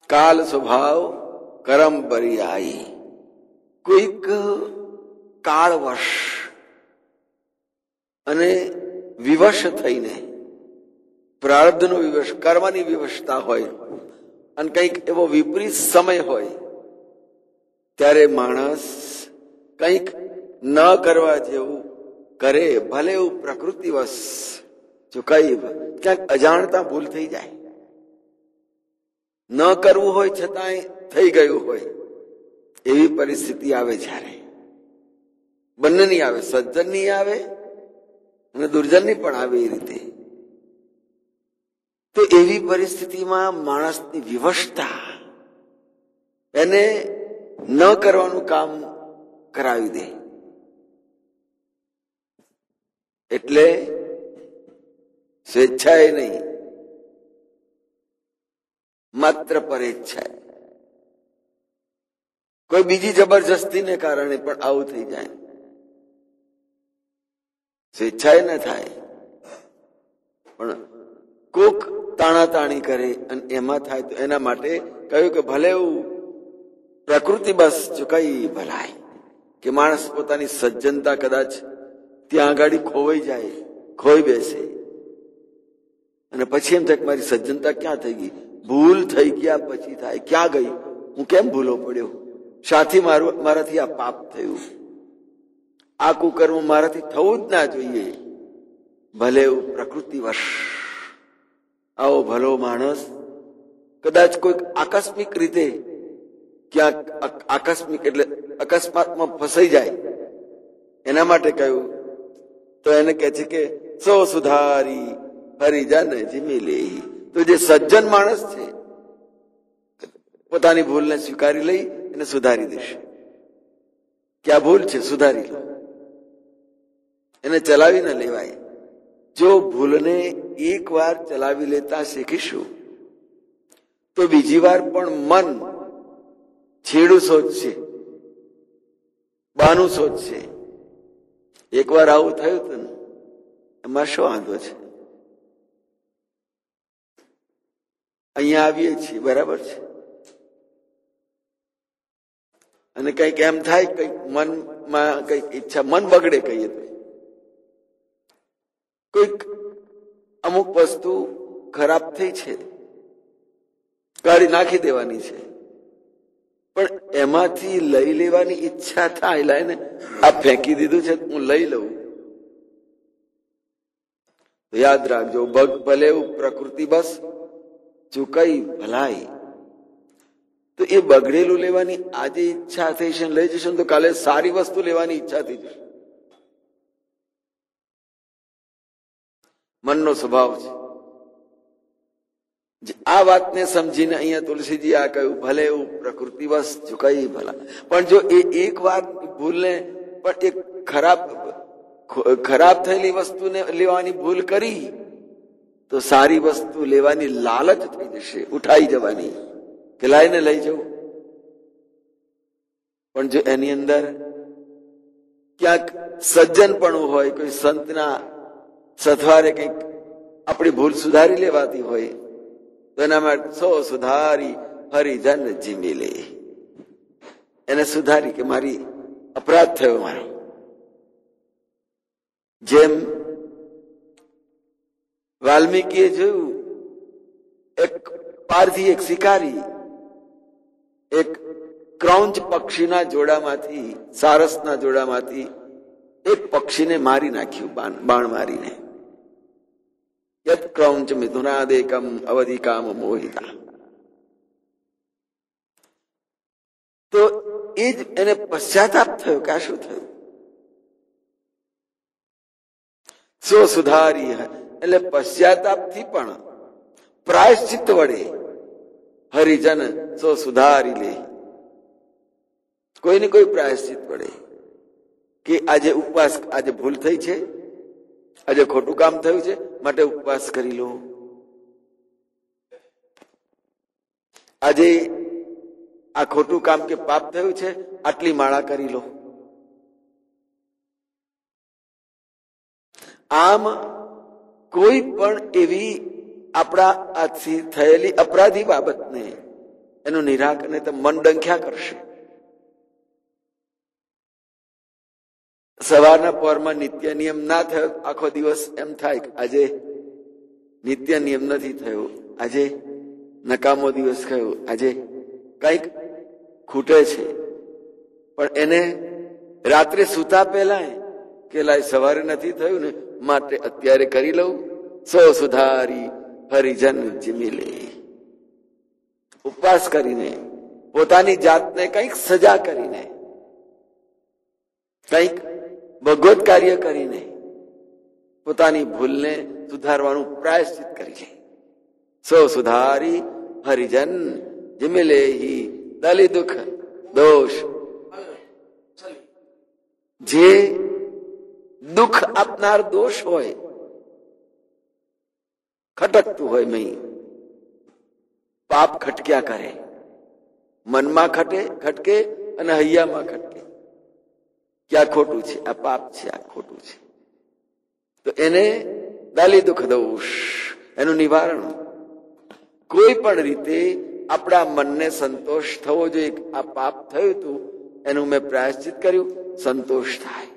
કાલ સ્વભાવ કરમ પર્યાયી. કોઈક કાળવશ અને વિવશ થઈને, પ્રારબ્ધનો વિવશ, કર્મની વિવશતા હોય અને કંઈક એવો વિપરીત સમય હોય ત્યારે માણસ કંઈક ન કરવા જેવું કરે, ભલે એવું પ્રકૃતિવશ. જો કઈ ક્યાંક અજાણતા ભૂલ થઈ જાય, ન કરવું હોય છતાંય થઈ ગયું હોય, એવી પરિસ્થિતિ આવે જ્યારે બંનેની આવે, સજ્જનની આવે અને દુર્જનની પણ આવે. એ રીતે તો એવી પરિસ્થિતિમાં માણસની વિવશતા એને ન કરવાનું કામ કરાવી દે. એટલે સ્વેચ્છાએ નહીં, માત્ર પરેચ્છાએ. કોઈ બીજી જબરજસ્તીને કારણે પણ આવું થઈ જાય. સ્વેચ્છાએ ન થાય, પણ કોક તાણાતાણી કરે અને એમાં થાય તો એના માટે કહ્યું કે ભલે એવું પ્રકૃતિ બસ ચૂકાઈ ભલાય, કે માણસ પોતાની સજ્જનતા કદાચ ત્યાં આગળ ખોવાઈ જાય, ખોઈ બેસે અને પછી એમ થાય કે મારી સજ્જનતા ક્યાં થઈ ગઈ, ભૂલ થઈ ગયા પછી થાય ક્યાં ગઈ, હું કેમ ભૂલો પડ્યો, સાથી મારાથી આ પાપ થયું, આ કુકર્મ મારાથી થવું જ ના જોઈએ. ભલે એવું પ્રકૃતિવશ આવો ભલો માણસ કદાચ કોઈક આકસ્મિક રીતે ક્યાંક, આકસ્મિક એટલે અકસ્માતમાં ફસાઈ જાય, એના માટે કહ્યું તો એને કહે છે કે સો સુધારી હરિજન જીમી લે. તો જે સજ્જન માણસ છે પોતાની ભૂલને સ્વીકારી લઈ એને સુધારી દેશે. ક્યાં ભૂલ છે સુધારી લો, એને ચલાવી ન લેવાય. જો ભૂલને એક વાર ચલાવી લેતા શીખીશું તો બીજી વાર પણ મન છેડું સોચશે, બાનું સોચશે. એક વાર આવું થયું હતું ને, એમાં શું વાંધો છે, અહીંયા આવીએ છીએ બરાબર છે, અને કઈક એમ થાય, કઈક મનમાં કઈક ઈચ્છા, મન બગડે કહીએ તો, કોઈક અમુક વસ્તુ ખરાબ થઈ છે, કાઢી નાખી દેવાની છે, પણ એમાંથી લઈ લેવાની ઈચ્છા થાય, લાઈને આ ફેંકી દીધું છે હું લઈ લઉં. તો યાદ રાખજો, ભલે પ્રકૃતિ બસ ચૂકાઈ ભલાઈ. તો એ બગડેલું લેવાની આજે ઈચ્છા થઈ છે, લઈ જશે તો કાલે સારી વસ્તુ લેવાની ઈચ્છા થઈ જશે. મનનો સ્વભાવ છે. આ વાતને સમજીને અહીંયા તુલસીજી આ કહ્યું, ભલે એવું પ્રકૃતિવશ ચૂકાઈ ભલા. પણ જો એ એક વાર ભૂલને પણ એક ખરાબ થયેલી વસ્તુને લેવાની ભૂલ કરી તો સારી વસ્તુ લેવાની લાલચ થઈ જશે, ઉઠાઈ જવાની કે લાઈને લઈ જવું. પણ જો એની અંદર ક્યાંક સજ્જનપણું હોય, કોઈ સંતના સથવારે કંઈક આપણી ભૂલ સુધારી લેવાતી હોય તો એના માટે સો સુધારી હરિજન જીમી લે. એને સુધારી કે મારી અપરાધ થયો મારો. જેમ વાલ્મીકીએ જોયું, એક પારધી, એક શિકારી એક ક્રૌંચ પક્ષીના જોડામાંથી, સારસના જોડામાંથી એક પક્ષીને મારી નાખ્યું, બાણ મારીને. યત ક્રૌંચ મિથુનાદેકમ અવધિકામ મોહિતા. તો એ જ એને પશ્ચાતાપ થયો કે આ શું થયું. સો સુધારી એટલે પશ્ચાતાપથી પણ પ્રાયશ્ચિત વડે હરિજન સો સુધારી લે. કોઈ ને કોઈ પ્રાયશ્ચિત વડે કે આજે ઉપવાસ, આજે ભૂલ થઈ છે, આજે ખોટું કામ થયું છે માટે ઉપવાસ કરી લો, આજે આ ખોટું કામ કે પાપ થયું છે આટલી માળા કરી લો. આમ કોઈ પણ એવી આપણા હાથથી થયેલી અપરાધી બાબતને એનું નિરાકરણ તો મન ડંખ્યા કરશે. સવારના પહોરમાં નિત્ય નિયમ ના થયો, આખો દિવસ એમ થાય કે આજે નિત્ય નિયમ નથી થયો, આજે નકામો દિવસ થયો, આજે કઈક ખૂટે છે. પણ એને રાત્રે સુતા પહેલા કે લાય સવારે નથી થયું ને માટે અત્યારે કરી લઉં. સો સુધારી હરિજન જીમી લે. ઉપવાસ કરીને, પોતાની જાતને કંઈક સજા કરીને, કંઈક ભગવત કાર્ય કરીને પોતાની ભૂલને સુધારવાનું પ્રાયશ્ચિત કરી લે. સો સુધારી હરિજન જીમી લે. દલી દુઃખ દોષ, જે દુઃખ આપનાર દોષ હોય, ખટકતું હોય મહી, પાપ ખટક્યા કરે, મનમાં ખટકે અને હૈયામાં ખટકે. ક્યાં ખોટું છે? આ પાપ છે, આ ખોટું છે. તો એને દાલી દુઃખ દોષ, એનું નિવારણ કોઈ પણ રીતે આપણા મનને સંતોષ થવો જોઈએ. આ પાપ થયું હતું, એનું મેં પ્રાયશ્ચિત કર્યું, સંતોષ થાય.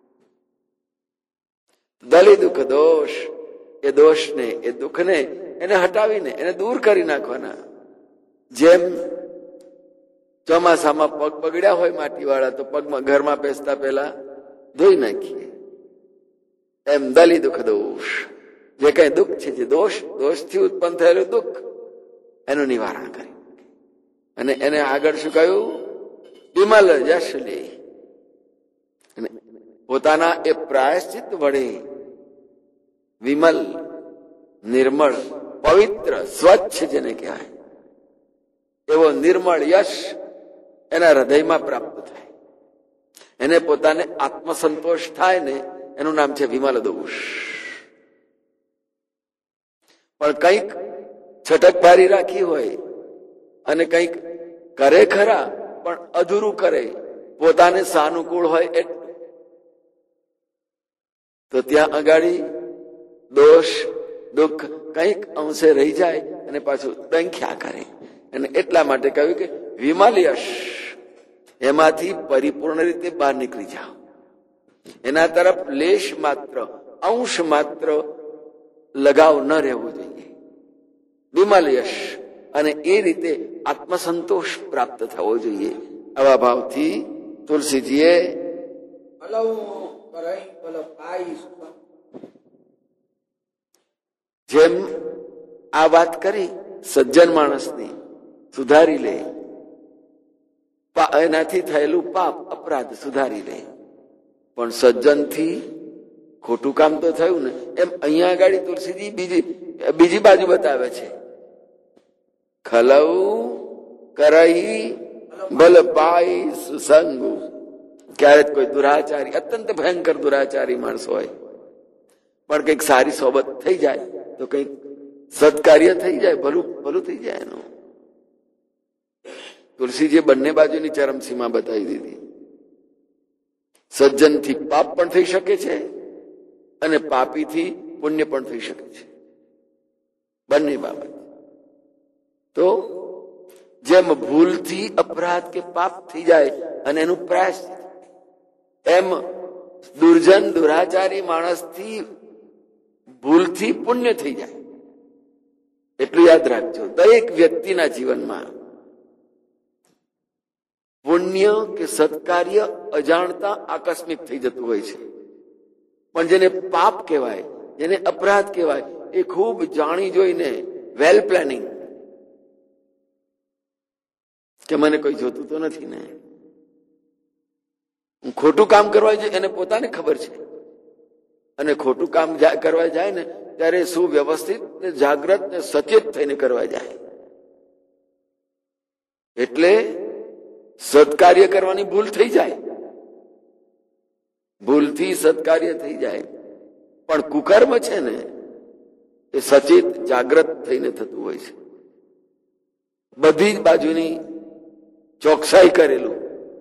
દલી દુઃખ દોષ, એ દોષને, એ દુઃખને એને હટાવીને એને દૂર કરી નાખવાના. જેમ ચોમાસામાં પગ બગડ્યા હોય માટીવાળા, તો પગમાં ઘરમાં બેસતા પહેલા ધોઈ નાખીએ. એમ દલી દુઃખ દોષ, જે કઈ દુઃખ છે, જે દોષથી ઉત્પન્ન થયેલું દુઃખ, એનું નિવારણ કરી. અને એને આગળ શું કહ્યું? વિમલ જશ લે. પોતાના એ પ્રાયશ્ચિત વડે વિમલ, નિર્મળ, પવિત્ર, સ્વચ્છ જેને કહેવાય, એવો નિર્મળ યશ એના હૃદયમાં પ્રાપ્ત થાય. એને પોતાને આત્મસંતોષ થાય ને, એનું નામ છે વિમલ દોષ. પણ કંઈક છટકબારી રાખી હોય અને કંઈક કરે ખરા પણ અધૂરું કરે, પોતાને સાનુકૂળ હોય એટલું, તો ત્યાં અગાડી દોષ દુઃખ કંઈક અંશે રહી જાય અને પાછું ડંખ્યા કરે. અને એટલા માટે કહ્યું કે વિમલ યશ, એમાંથી પરિપૂર્ણ રીતે બહાર નીકળી જાઓ. એના તરફ લેશ માત્ર, અંશ માત્ર લગાવ ન રહેવો જોઈએ. વિમલ યશ, અને એ રીતે આત્મસંતોષ પ્રાપ્ત થવો જોઈએ. આવા ભાવથી તુલસીજીએ જેમ આ વાત કરી સજ્જન માણસની, સુધારી લે, એનાથી થયેલું પાપ અપરાધ સુધારી લે. પણ સજ્જનથી ખોટું કામ તો થયું ને, એમ અહીંયા આગળ તુલસીજી બીજી બાજુ બતાવે છે. ખલવ કરઈ ભલ પાઈ સુસંગુ. ક્યારેક કોઈ દુરાચારી, અત્યંત ભયંકર દુરાચારી માણસ હોય, પણ કંઈક સારી સોબત થઈ જાય તો કંઈક સત્કાર્ય થઈ જાય, ભલું થઈ જાય એનું. તુલસીજીએ બંને બાજુની ચરમસીમા બતાવી દીધી. સજ્જનથી પાપ પણ થઈ શકે છે અને પાપીથી પુણ્ય પણ થઈ શકે છે, બંને બાબત. તો જેમ ભૂલથી અપરાધ કે પાપ થઈ જાય અને એનું પ્રાયશ્ચિત, એમ દુર્જન દુરાચારી માણસથી ભૂલથી પુણ્ય થઈ જાય. એટલું યાદ રાખજો, દરેક વ્યક્તિના જીવનમાં પુણ્ય કે સત્કાર્ય અજાણતા આકસ્મિક થઈ જતું હોય છે. પણ જેને પાપ કહેવાય, જેને અપરાધ કહેવાય, એ ખૂબ જાણી જોઈને, વેલ પ્લાનિંગ, કે મને કોઈ જોતું તો નથી ને, હું ખોટું કામ કરવા જોઈએ, એને પોતાને ખબર છે. અને ખોટું કામ કરવા જાય ને ત્યારે સુવ્યવસ્થિત ને જાગ્રત ને સચેત થઈને કરવા જાય. એટલે સત્કાર્ય કરવાની ભૂલ થઈ જાય, ભૂલથી સત્કાર્ય થઈ જાય. પણ કુકર્મ છે ને, એ સચેત જાગ્રત થઈને થતું હોય છે. બધી જ બાજુની ચોકસાઈ કરેલું.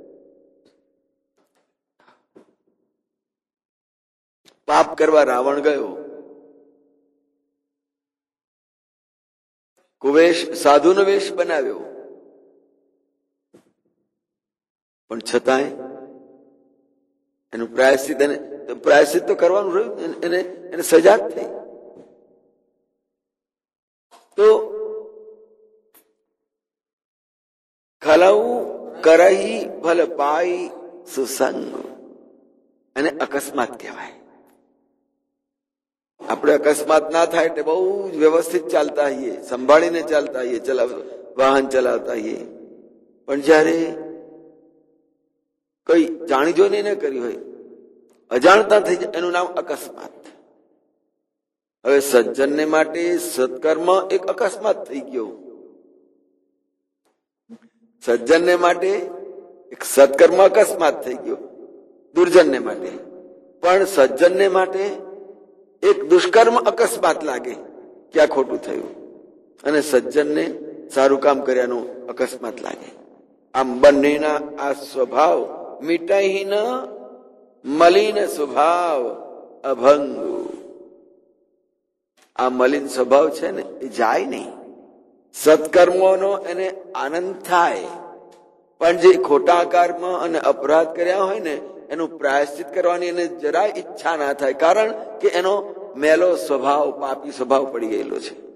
પાપ કરવા રાવણ ગયો, કુવેશ સાધુનો વેશ બનાવ્યો, પણ છતાંય એનું પ્રાયશ્ચિત તો કરવાનું રહ્યું, એને સજા થઈ. તો ખલાવું કરહી ભલ પાઈ સુસંગ, અને અકસ્માત કહેવાય. આપણે અકસ્માત ના થાય એટલે બહુ જ વ્યવસ્થિત ચાલતા હોઈએ, સંભાળીને ચાલતા હોઈએ, વાહન ચલાવતા હોઈએ, પણ જયારે કઈ જાણી જોઈને ન કરી હોય, અજાણતા થઈ જાય, એનું નામ અકસ્માત. હવે સજ્જનને માટે સત્કર્મ એક અકસ્માત થઈ ગયો. સજ્જનને માટે એક સત્કર્મ અકસ્માત થઈ ગયો, દુર્જનને માટે. પણ સજ્જનને માટે એક દુષ્કર્મ અકસ્માત લાગે કે આ ખોટું થયું, અને સજ્જનને સારું કામ કર્યાનું અકસ્માત લાગે. આમ બંનેના આ સ્વભાવ મીટાઈ ન મલિન સ્વભાવ અભંગુ. આ મલિન સ્વભાવ છે ને એ જાય નહીં. સત્કર્મોનો એને આનંદ થાય, પણ જે ખોટા કર્મ અને અપરાધ કર્યા હોય ને એનું પ્રાયશ્ચિત કરવાની એને જરાય ઈચ્છા ના થાય, કારણ કે એનો મેલો સ્વભાવ, પાપી સ્વભાવ પડી ગયેલો છે.